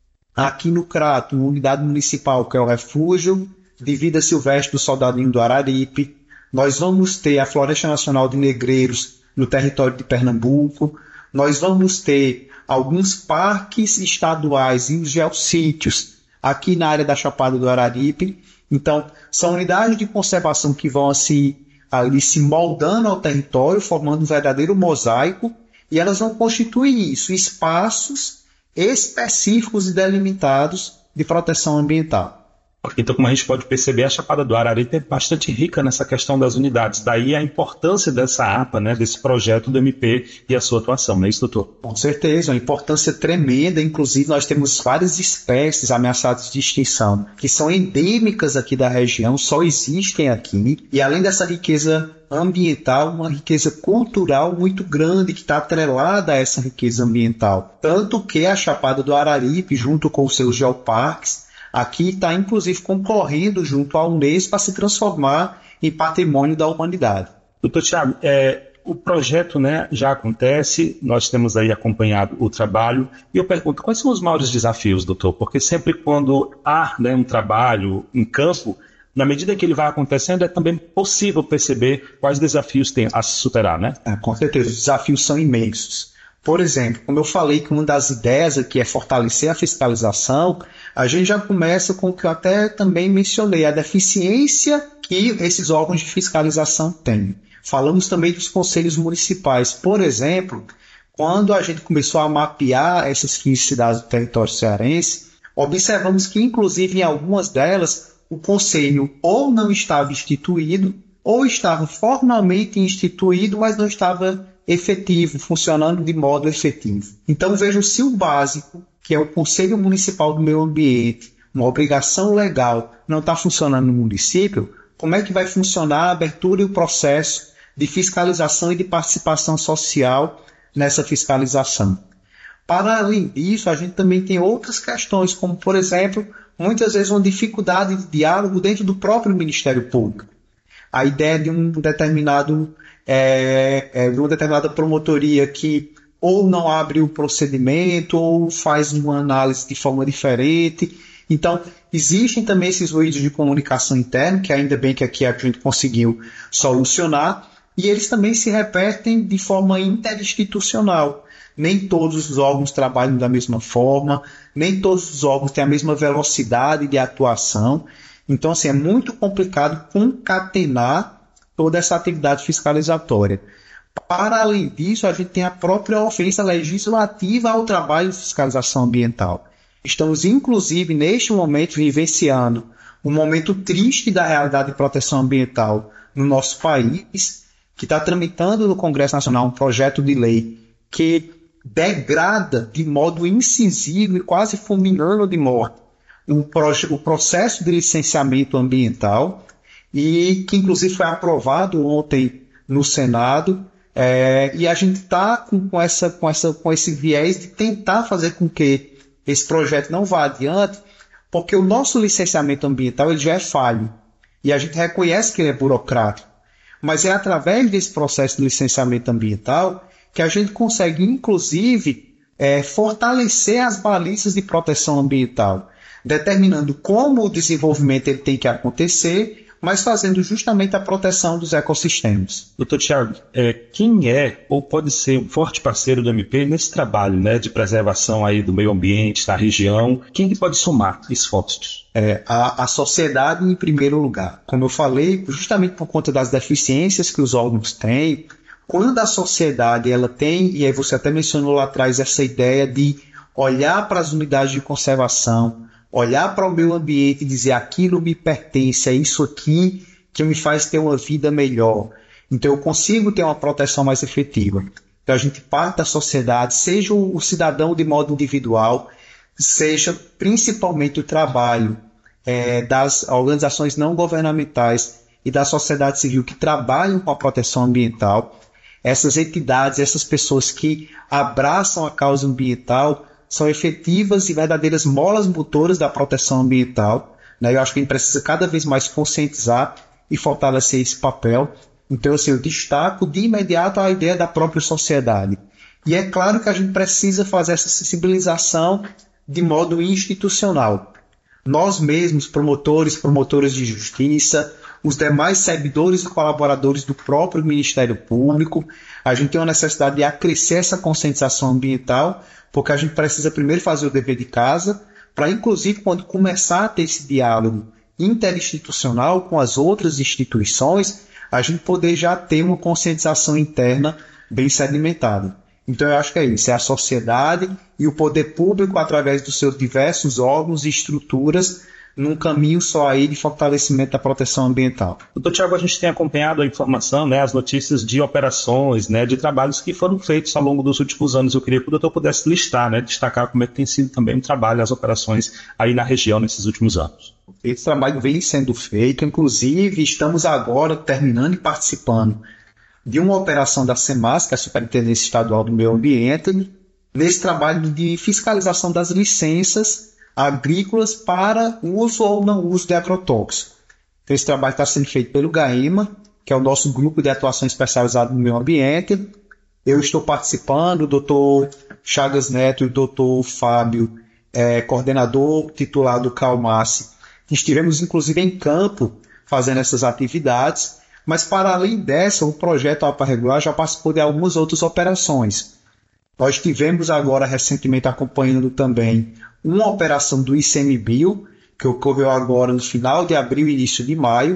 aqui no Crato, uma unidade municipal que é o Refúgio de Vida Silvestre do Soldadinho do Araripe. Nós vamos ter a Floresta Nacional de Negreiros no território de Pernambuco. Nós vamos ter alguns parques estaduais e os geossítios aqui na área da Chapada do Araripe. Então, são unidades de conservação que vão se, ali, se moldando ao território, formando um verdadeiro mosaico, e elas vão constituir isso, espaços específicos e delimitados de proteção ambiental. Então, como a gente pode perceber, a Chapada do Araripe é bastante rica nessa questão das unidades. Daí a importância dessa APA, né, desse projeto do M P e a sua atuação, não é isso, doutor? Com certeza, uma importância tremenda. Inclusive, nós temos várias espécies ameaçadas de extinção, que são endêmicas aqui da região, só existem aqui. E além dessa riqueza ambiental, uma riqueza cultural muito grande que está atrelada a essa riqueza ambiental. Tanto que a Chapada do Araripe, junto com os seus geoparques, aqui está, inclusive, concorrendo junto à Unesco para se transformar em patrimônio da humanidade. Doutor Tiago, é, o projeto, né, já acontece, nós temos aí acompanhado o trabalho, e eu pergunto, quais são os maiores desafios, doutor? Porque sempre quando há, né, um trabalho em campo, na medida que ele vai acontecendo, é também possível perceber quais desafios tem a se superar, né? É, com certeza, os desafios são imensos. Por exemplo, como eu falei que uma das ideias aqui é fortalecer a fiscalização, a gente já começa com o que eu até também mencionei, a deficiência que esses órgãos de fiscalização têm. Falamos também dos conselhos municipais. Por exemplo, quando a gente começou a mapear essas quinze cidades do território cearense, observamos que, inclusive, em algumas delas, o conselho ou não estava instituído, ou estava formalmente instituído, mas não estava efetivo, funcionando de modo efetivo. Então vejam, se o básico, que é o Conselho Municipal do Meio Ambiente, uma obrigação legal, não está funcionando no município, como é que vai funcionar a abertura e o processo de fiscalização e de participação social nessa fiscalização? Para além disso, a gente também tem outras questões, como, por exemplo, muitas vezes uma dificuldade de diálogo dentro do próprio Ministério Público. A ideia de um determinado É, é, de uma determinada promotoria que ou não abre o procedimento ou faz uma análise de forma diferente. Então, existem também esses ruídos de comunicação interna, que ainda bem que aqui a gente conseguiu solucionar, e eles também se repetem de forma interinstitucional. Nem todos os órgãos trabalham da mesma forma, nem todos os órgãos têm a mesma velocidade de atuação. Então, assim, é muito complicado concatenar toda essa atividade fiscalizatória. Para além disso, a gente tem a própria ofensa legislativa ao trabalho de fiscalização ambiental. Estamos, inclusive, neste momento, vivenciando um momento triste da realidade de proteção ambiental no nosso país, que está tramitando no Congresso Nacional um projeto de lei que degrada de modo incisivo e quase fulminando de morte o, o processo de licenciamento ambiental, e que inclusive foi aprovado ontem no Senado, é, e a gente está com, com, essa, com, essa, com esse viés de tentar fazer com que esse projeto não vá adiante, porque o nosso licenciamento ambiental ele já é falho, e a gente reconhece que ele é burocrático, mas é através desse processo de licenciamento ambiental que a gente consegue, inclusive, é, fortalecer as balizas de proteção ambiental, determinando como o desenvolvimento ele tem que acontecer, mas fazendo justamente a proteção dos ecossistemas. Doutor Tiago, é, quem é ou pode ser um forte parceiro do M P nesse trabalho, né, de preservação aí do meio ambiente, da região? Quem que pode somar esforços? É, a, a sociedade em primeiro lugar. Como eu falei, justamente por conta das deficiências que os órgãos têm, quando a sociedade ela tem, e aí você até mencionou lá atrás essa ideia de olhar para as unidades de conservação, olhar para o meio ambiente e dizer aquilo me pertence, é isso aqui que me faz ter uma vida melhor. Então eu consigo ter uma proteção mais efetiva. Então a gente parte da sociedade, seja o cidadão de modo individual, seja principalmente o trabalho é, das organizações não governamentais e da sociedade civil que trabalham com a proteção ambiental. Essas entidades, essas pessoas que abraçam a causa ambiental são efetivas e verdadeiras molas motoras da proteção ambiental. Né? Eu acho que a gente precisa cada vez mais conscientizar e fortalecer esse papel. Então, assim, eu destaco de imediato a ideia da própria sociedade. E é claro que a gente precisa fazer essa sensibilização de modo institucional. Nós mesmos, promotores, promotoras de justiça, os demais servidores e colaboradores do próprio Ministério Público, a gente tem uma necessidade de acrescer essa conscientização ambiental, porque a gente precisa primeiro fazer o dever de casa, para inclusive quando começar a ter esse diálogo interinstitucional com as outras instituições, a gente poder já ter uma conscientização interna bem sedimentada. Então eu acho que é isso, é a sociedade e o poder público através dos seus diversos órgãos e estruturas num caminho só aí de fortalecimento da proteção ambiental. Doutor Tiago, a gente tem acompanhado a informação, né, as notícias de operações, né, de trabalhos que foram feitos ao longo dos últimos anos. Eu queria que o doutor pudesse listar, né, destacar como é que tem sido também o trabalho, as operações aí na região nesses últimos anos. Esse trabalho vem sendo feito, inclusive estamos agora terminando e participando de uma operação da SEMAS, que é a Superintendência Estadual do Meio Ambiente, nesse trabalho de fiscalização das licenças agrícolas para uso ou não uso de agrotóxicos. Então, esse trabalho está sendo feito pelo GAEMA, que é o nosso grupo de atuação especializado no meio ambiente. Eu estou participando, o doutor Chagas Neto e o doutor Fábio, é, coordenador titular do CALMASSE. Estivemos, inclusive, em campo fazendo essas atividades, mas, para além dessa, o projeto APA Regular já participou de algumas outras operações. Nós tivemos agora, recentemente, acompanhando também uma operação do ICMBio, que ocorreu agora no final de abril e início de maio.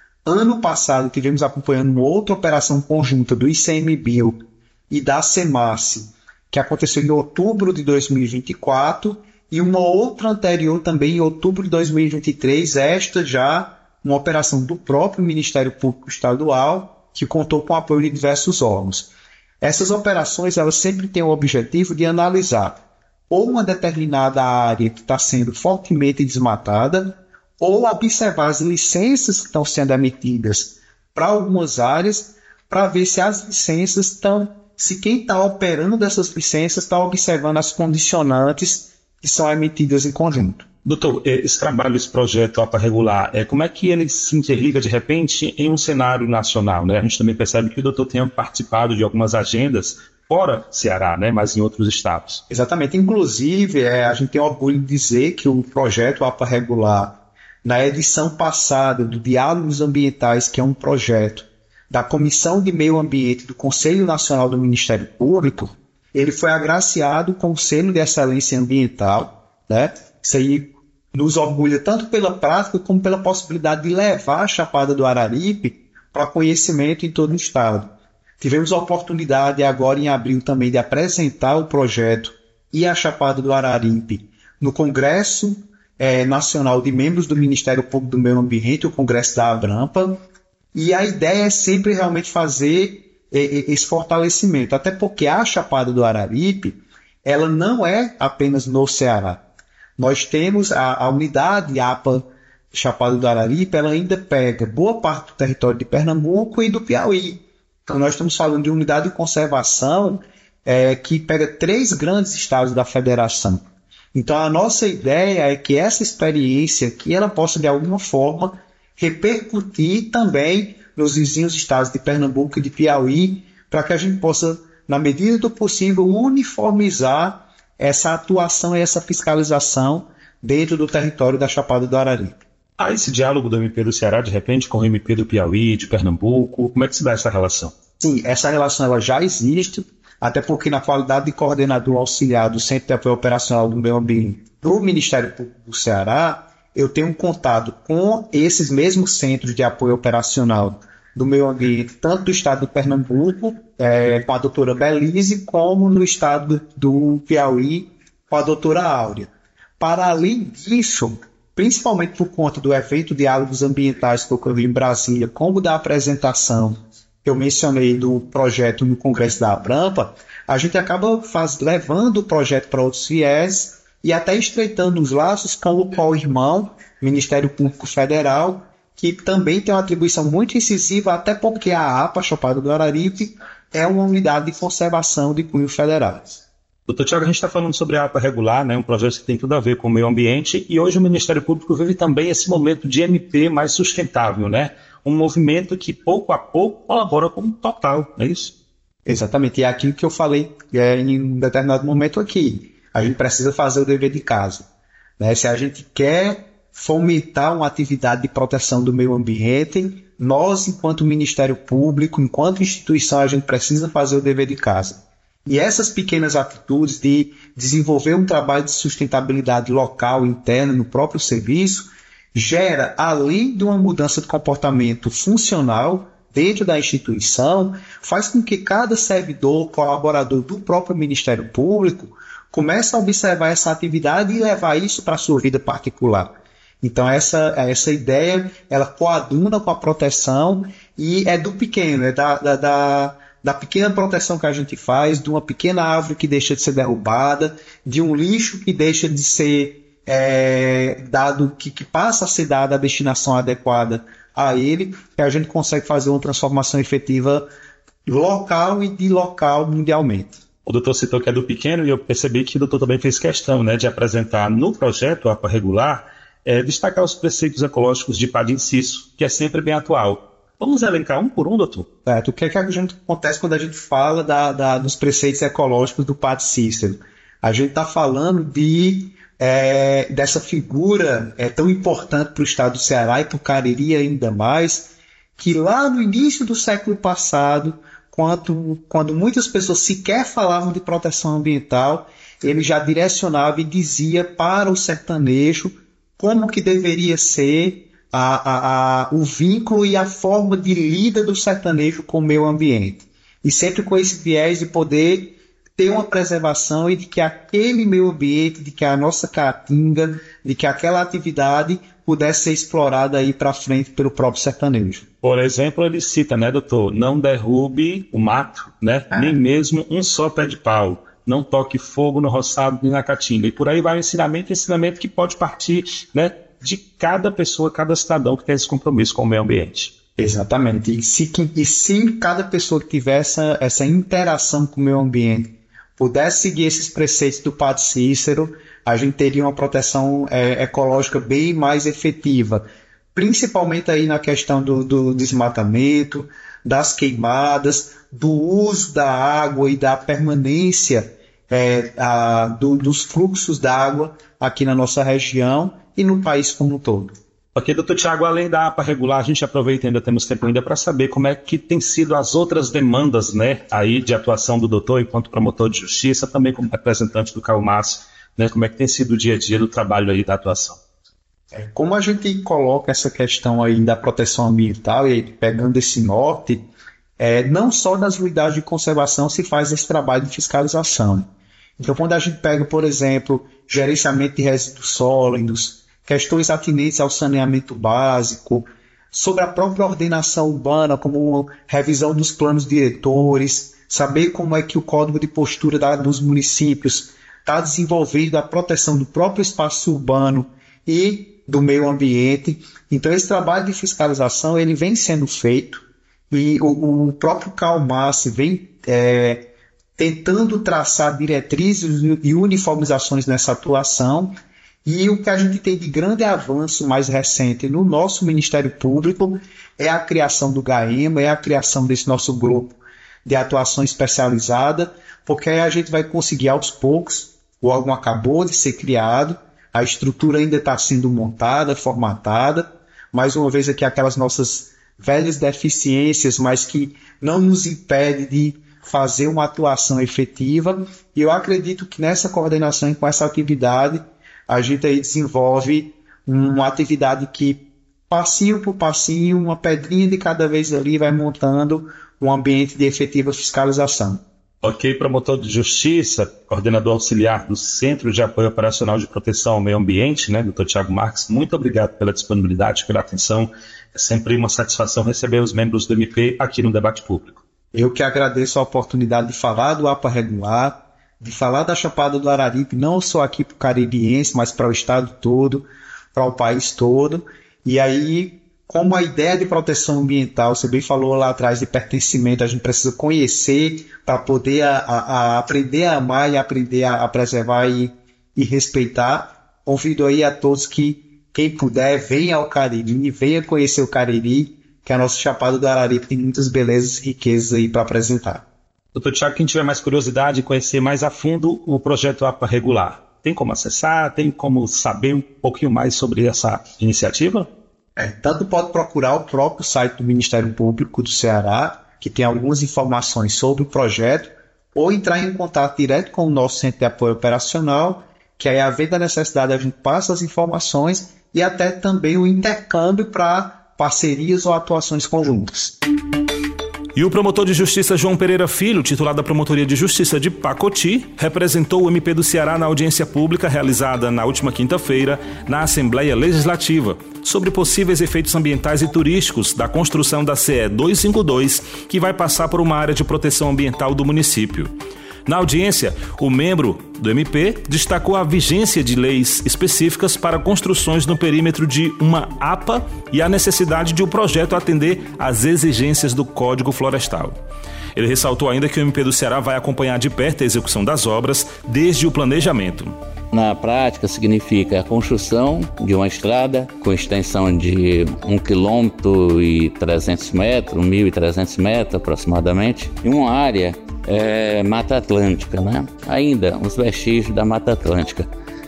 Ano passado, tivemos acompanhando uma outra operação conjunta do ICMBio e da SEMAS, que aconteceu em outubro de dois mil e vinte e quatro, e uma outra anterior também em outubro de dois mil e vinte e três, esta já uma operação do próprio Ministério Público Estadual, que contou com o apoio de diversos órgãos. Essas operações elas sempre têm o objetivo de analisar ou uma determinada área que está sendo fortemente desmatada, ou observar as licenças que estão sendo emitidas para algumas áreas, para ver se as licenças estão, se quem está operando dessas licenças está observando as condicionantes que são emitidas em conjunto. Doutor, esse trabalho, esse projeto APA Regular, é, como é que ele se interliga de repente em um cenário nacional, né? A gente também percebe que o doutor tenha participado de algumas agendas fora Ceará, né, mas em outros estados. Exatamente. Inclusive, é, a gente tem orgulho de dizer que o projeto APA Regular, na edição passada do Diálogos Ambientais, que é um projeto da Comissão de Meio Ambiente do Conselho Nacional do Ministério Público, ele foi agraciado com o selo de excelência ambiental, né? Isso aí nos orgulha tanto pela prática como pela possibilidade de levar a Chapada do Araripe para conhecimento em todo o estado. Tivemos a oportunidade agora em abril também de apresentar o projeto e a Chapada do Araripe no Congresso eh, Nacional de Membros do Ministério Público do Meio Ambiente, o Congresso da Abrampa, e a ideia é sempre realmente fazer eh, esse fortalecimento, até porque a Chapada do Araripe ela não é apenas no Ceará. Nós temos a, a unidade APA Chapada do Araripe, ela ainda pega boa parte do território de Pernambuco e do Piauí. Então nós estamos falando de unidade de conservação é, que pega três grandes estados da federação. Então a nossa ideia é que essa experiência aqui ela possa de alguma forma repercutir também nos vizinhos estados de Pernambuco e de Piauí, para que a gente possa, na medida do possível, uniformizar essa atuação e essa fiscalização dentro do território da Chapada do Araripe. Há esse diálogo do M P do Ceará, de repente, com o M P do Piauí, de Pernambuco? Como é que se dá essa relação? Sim, essa relação ela já existe, até porque na qualidade de coordenador auxiliar do Centro de Apoio Operacional do Meio Ambiente do Ministério Público do Ceará, eu tenho um contato com esses mesmos centros de apoio operacional do meio ambiente, tanto do estado de Pernambuco, é, com a doutora Belize, como no estado do Piauí, com a doutora Áurea. Para além disso, principalmente por conta do evento Diálogos Ambientais que ocorreu em Brasília, como da apresentação que eu mencionei do projeto no Congresso da Abrampa, a gente acaba faz, levando o projeto para outros viés e até estreitando os laços com o co-irmão, Ministério Público Federal, que também tem uma atribuição muito incisiva, até porque a APA, Chapada do Araripe, é uma unidade de conservação de cunho federal. Doutor Tiago, a gente está falando sobre a APA regular, né, um projeto que tem tudo a ver com o meio ambiente, e hoje o Ministério Público vive também esse momento de M P mais sustentável, né? Um movimento que pouco a pouco colabora com o total, não é isso? Exatamente, e é aquilo que eu falei é, em um determinado momento aqui. A gente precisa fazer o dever de casa, né? Se a gente quer fomentar uma atividade de proteção do meio ambiente, nós, enquanto Ministério Público, enquanto instituição, a gente precisa fazer o dever de casa. E essas pequenas atitudes de desenvolver um trabalho de sustentabilidade local, interna, no próprio serviço, gera, além de uma mudança de comportamento funcional dentro da instituição, faz com que cada servidor, colaborador do próprio Ministério Público, comece a observar essa atividade e levar isso para a sua vida particular. Então essa, essa ideia, ela coaduna com a proteção e é do pequeno, é da, da, da, da pequena proteção que a gente faz, de uma pequena árvore que deixa de ser derrubada, de um lixo que deixa de ser é, dado, que, que passa a ser dada a destinação adequada a ele, que a gente consegue fazer uma transformação efetiva local e de local mundialmente. O doutor citou que é do pequeno e eu percebi que o doutor também fez questão, né, de apresentar no projeto APA Regular, é, destacar os preceitos ecológicos de Padre Inciso, que é sempre bem atual. Vamos elencar um por um, doutor? É, o que é que a gente acontece quando a gente fala da, da, dos preceitos ecológicos do Padre Cícero? A gente está falando de, é, dessa figura é, tão importante para o estado do Ceará e para o Cariri ainda mais, que lá no início do século passado, quando, quando muitas pessoas sequer falavam de proteção ambiental, ele já direcionava e dizia para o sertanejo como que deveria ser a, a, a, o vínculo e a forma de lida do sertanejo com o meio ambiente. E sempre com esse viés de poder ter uma preservação e de que aquele meio ambiente, de que a nossa caatinga, de que aquela atividade pudesse ser explorada aí para frente pelo próprio sertanejo. Por exemplo, ele cita, né, doutor, não derrube o mato, né, ah. nem mesmo um só pé de pau. Não toque fogo no roçado nem na caatinga. E por aí vai o ensinamento, ensinamento que pode partir, né, de cada pessoa, cada cidadão que tem esse compromisso com o meio ambiente. Exatamente. E se, e se cada pessoa que tiver essa, essa interação com o meio ambiente pudesse seguir esses preceitos do Padre Cícero, a gente teria uma proteção é, ecológica bem mais efetiva. Principalmente aí na questão do, do desmatamento, das queimadas, do uso da água e da permanência é, a, do, dos fluxos d'água aqui na nossa região e no país como um todo. Ok, doutor Tiago, além da APA regular, a gente aproveita, ainda temos tempo ainda para saber como é que tem sido as outras demandas, né, aí de atuação do doutor enquanto promotor de justiça, também como representante do CAUMAS, né, como é que tem sido o dia a dia do trabalho aí da atuação. É, como a gente coloca essa questão aí da proteção ambiental e aí, pegando esse norte, é, não só nas unidades de conservação se faz esse trabalho de fiscalização. Então, quando a gente pega, por exemplo, gerenciamento de resíduos sólidos, questões atinentes ao saneamento básico, sobre a própria ordenação urbana, como revisão dos planos diretores, saber como é que o código de postura da, dos municípios está desenvolvendo a proteção do próprio espaço urbano e do meio ambiente. Então, esse trabalho de fiscalização ele vem sendo feito e o, o próprio CAUMAS vem é, tentando traçar diretrizes e uniformizações nessa atuação. E o que a gente tem de grande avanço mais recente no nosso Ministério Público é a criação do GAEMA, é a criação desse nosso grupo de atuação especializada, porque aí a gente vai conseguir aos poucos, o órgão acabou de ser criado, A estrutura ainda está sendo montada, formatada, mais uma vez aqui aquelas nossas velhas deficiências, mas que não nos impede de fazer uma atuação efetiva. E eu acredito que nessa coordenação e com essa atividade, a gente aí desenvolve uma atividade que, passinho por passinho, uma pedrinha de cada vez ali, vai montando um ambiente de efetiva fiscalização. Ok, promotor de justiça, coordenador auxiliar do Centro de Apoio Operacional de Proteção ao Meio Ambiente, né, doutor Tiago Marques, muito obrigado pela disponibilidade, pela atenção. É sempre uma satisfação receber os membros do M P aqui no debate público. Eu que agradeço a oportunidade de falar do APA Regular, de falar da Chapada do Araripe, não só aqui para o Caririense, mas para o estado todo, para o país todo. E aí, como a ideia de proteção ambiental, você bem falou lá atrás de pertencimento, a gente precisa conhecer para poder a, a, a aprender a amar e aprender a, a preservar e, e respeitar. Convido aí a todos que, quem puder, venha ao Cariri, venha conhecer o Cariri, que a nossa Chapada do Araripe tem muitas belezas e riquezas aí para apresentar. doutor Tiago, quem tiver mais curiosidade e conhecer mais a fundo o projeto APA Regular, tem como acessar, tem como saber um pouquinho mais sobre essa iniciativa? É, tanto pode procurar o próprio site do Ministério Público do Ceará, que tem algumas informações sobre o projeto, ou entrar em contato direto com o nosso Centro de Apoio Operacional, que aí, havendo a necessidade, a gente passa as informações e até também o intercâmbio para parcerias ou atuações conjuntas. E o promotor de justiça João Pereira Filho, titular da Promotoria de Justiça de Pacoti, representou o M P do Ceará na audiência pública realizada na última quinta-feira na Assembleia Legislativa sobre possíveis efeitos ambientais e turísticos da construção da C E duzentos e cinquenta e dois, que vai passar por uma área de proteção ambiental do município. Na audiência, o membro do M P destacou a vigência de leis específicas para construções no perímetro de uma A P A e a necessidade de o projeto atender às exigências do Código Florestal. Ele ressaltou ainda que o M P do Ceará vai acompanhar de perto a execução das obras desde o planejamento. Na prática, significa a construção de uma estrada com extensão de um quilômetro e trezentos metros, mil e trezentos metros aproximadamente, em uma área É, Mata Atlântica, né? Ainda os vestígios da Mata Atlântica.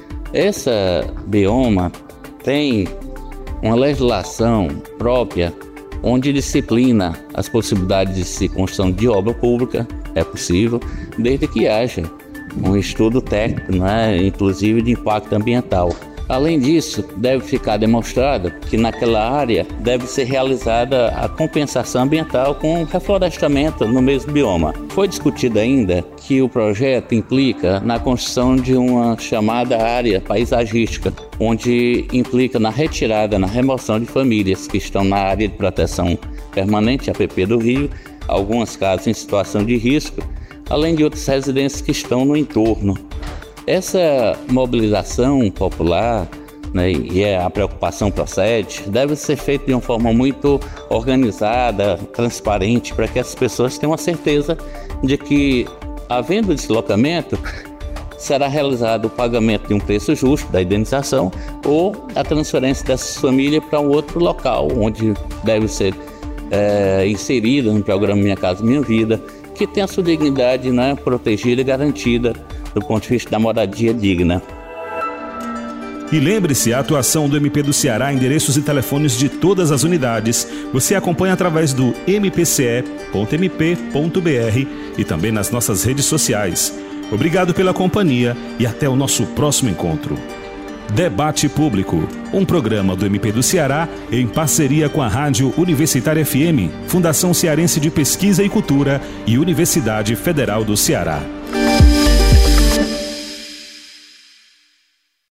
Essa bioma tem uma legislação própria onde disciplina as possibilidades de se construção de obra pública, é possível, desde que haja um estudo técnico, né? Inclusive de impacto ambiental. Além disso, deve ficar demonstrado que naquela área deve ser realizada a compensação ambiental com reflorestamento no mesmo bioma. Foi discutido ainda que o projeto implica na construção de uma chamada área paisagística, onde implica na retirada, na remoção de famílias que estão na área de proteção permanente, A P P do Rio, algumas casas em situação de risco, além de outras residências que estão no entorno. Essa mobilização popular, né, e a preocupação procede, deve ser feita de uma forma muito organizada, transparente, para que as pessoas tenham a certeza de que, havendo deslocamento, será realizado o pagamento de um preço justo da indenização ou a transferência dessas famílias para um outro local, onde deve ser é, inserida no programa Minha Casa Minha Vida, que tenha a sua dignidade, né, protegida e garantida do ponto de vista da moradia digna. E lembre-se, a atuação do M P do Ceará, endereços e telefones de todas as unidades, você acompanha através do m p c e ponto m p ponto b r e também nas nossas redes sociais. Obrigado pela companhia e até o nosso próximo encontro. Debate Público, um programa do M P do Ceará em parceria com a Rádio Universitária F M, Fundação Cearense de Pesquisa e Cultura e Universidade Federal do Ceará.